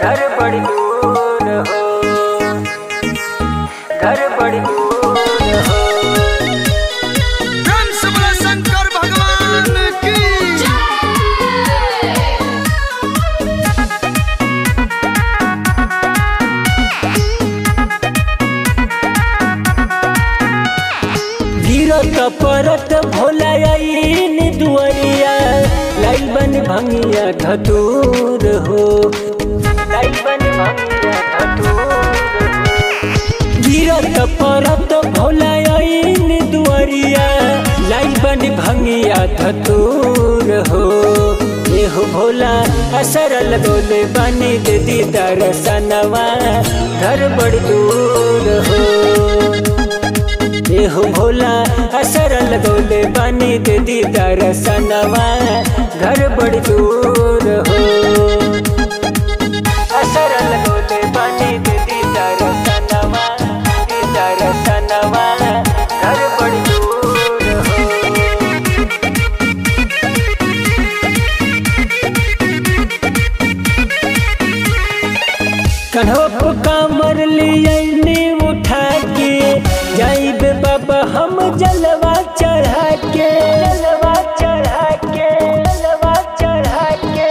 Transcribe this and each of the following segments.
घर बड़ी दूर हो, घर बड़ी दूर हो। शंकर भगवान की गिरत परत भोला आईन दुआरिया, लाइल बन भंगिया धतूर हो, लाइल बन भंगिया धतूर हो। गिरत परत भोला आईन दुआरिया, लाइल बन भंगिया धतूर हो। एहो भोला असरल बोले बनी दे दीदार सनवा, घर बड़ी दूर हो। एहो भोला असरल बोले बनी दे दीदार सनवा, घर बड़ी दूर हो। असरल बोले बनी दे दीदार सनवा, दीदार सनवा, घर बड़ी दूर हो। कन्हो को कामर लियाइने उठा के, जाइबे बाबा हम जलवा चढ़ा के, जलवा चढ़ा के, जलवा चढ़ा के।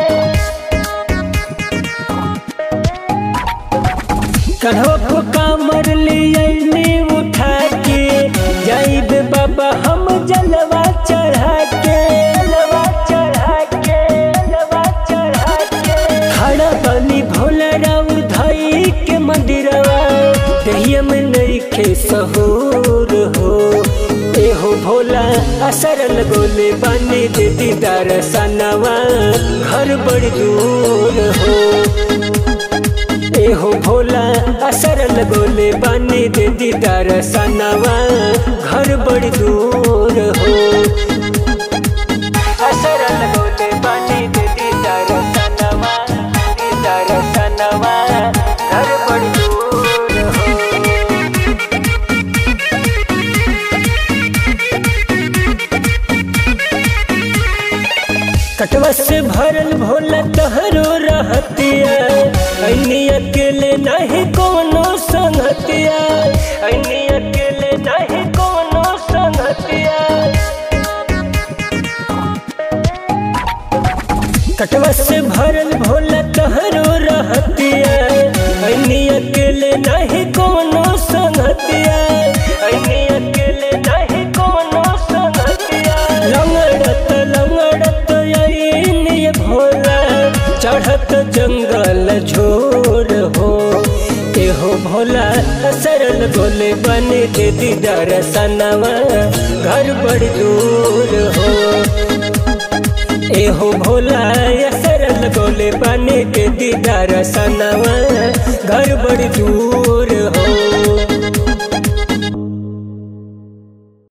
कन्हो को कामर लियाइने उठा के, जाइबे बाबा हम जलवा चढ़ा के, जलवा चढ़ा के, जलवा चढ़ा के। खड़ा बनी भोला राउर धाई के मंदिरवा, दहिया में नइखे सहूर हो। एहो भोला असरल बोले बनी दे दीदार सनवा, घर बड़ी दूर हो। एहो भोला असरल बोले बनी दे दीदार सनवा, घर बड़ी दूर हो। असरल बोले बनी दे दीदार सनवा, दीदार सनवा, घर बड़ी दूर हो। कटवा से भरल भोला तहरो रहतिया, ऐनी अकेले नहीं कोनो संगतिया, ऐनी अकेले नहीं कोनो संगतिया। कटवा से भरल भोला तहरो रहतिया, ऐनी अकेले नहीं कोनो संगतिया, ऐनी अकेले नहीं कोनो संगतिया। लंगड़त लंगड़त ये भोला, चढ़त जंगल झोर हो। एहो भोला सरल बोले बने दे दीदार सनवा, घर बड़ी दूर हो। एहो भोला सरल बोले बने दे दीदार सनवा, घर बड़ी दूर हो।